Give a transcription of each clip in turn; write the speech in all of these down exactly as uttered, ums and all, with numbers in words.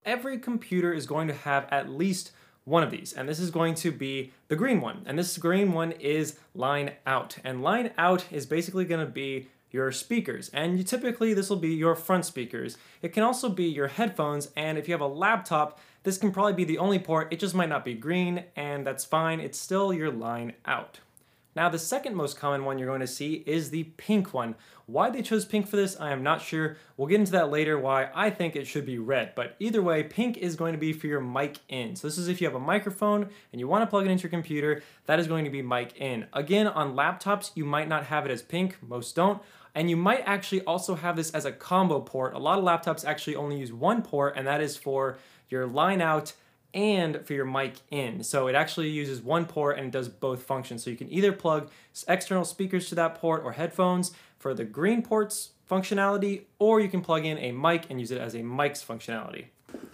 Every computer is going to have at least one of these, and this is going to be the green one. And this green one is line out. And line out is basically going to be your speakers, and you, typically this will be your front speakers. It can also be your headphones, and if you have a laptop, this can probably be the only port. It just might not be green, and that's fine. It's still your line out. Now, the second most common one you're going to see is the pink one. Why they chose pink for this, I am not sure. We'll get into that later why I think it should be red, but either way, pink is going to be for your mic in. So this is if you have a microphone and you want to plug it into your computer, that is going to be mic in. Again, on laptops, you might not have it as pink, most don't, and you might actually also have this as a combo port. A lot of laptops actually only use one port, and that is for your line out and for your mic in. So it actually uses one port and it does both functions. So you can either plug external speakers to that port or headphones for the green ports functionality, or you can plug in a mic and use it as a mic's functionality.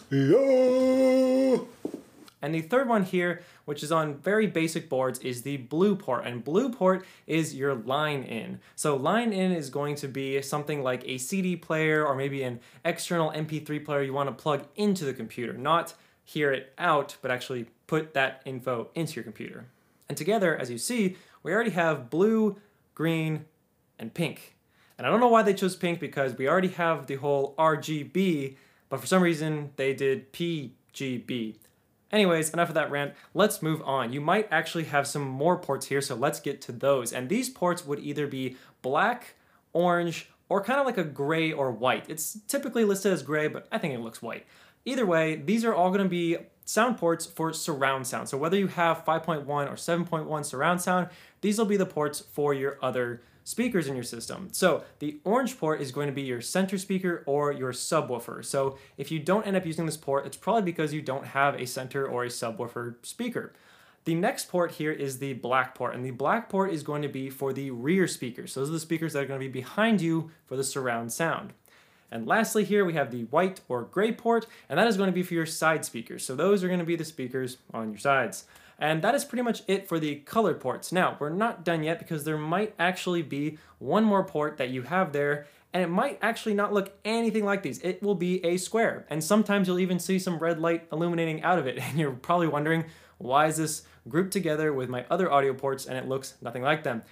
Yeah. And the third one here, which is on very basic boards, is the blue port. And blue port is your line in. So line in is going to be something like a C D player or maybe an external M P three player you want to plug into the computer, not hear it out, but actually put that info into your computer. And together, as you see, we already have blue, green, and pink. And I don't know why they chose pink because we already have the whole R G B, but for some reason they did P G B. Anyways, enough of that rant, let's move on. You might actually have some more ports here, so let's get to those. And these ports would either be black, orange, or kind of like a gray or white. It's typically listed as gray, but I think it looks white. Either way, these are all going to be sound ports for surround sound. So whether you have five point one or seven point one surround sound, these will be the ports for your other speakers in your system. So the orange port is going to be your center speaker or your subwoofer. So if you don't end up using this port, it's probably because you don't have a center or a subwoofer speaker. The next port here is the black port, and the black port is going to be for the rear speakers. So those are the speakers that are going to be behind you for the surround sound. And lastly here we have the white or gray port, and that is going to be for your side speakers. So those are going to be the speakers on your sides. And that is pretty much it for the colored ports. Now, we're not done yet because there might actually be one more port that you have there, and it might actually not look anything like these. It will be a square, and sometimes you'll even see some red light illuminating out of it, and you're probably wondering, why is this grouped together with my other audio ports and it looks nothing like them?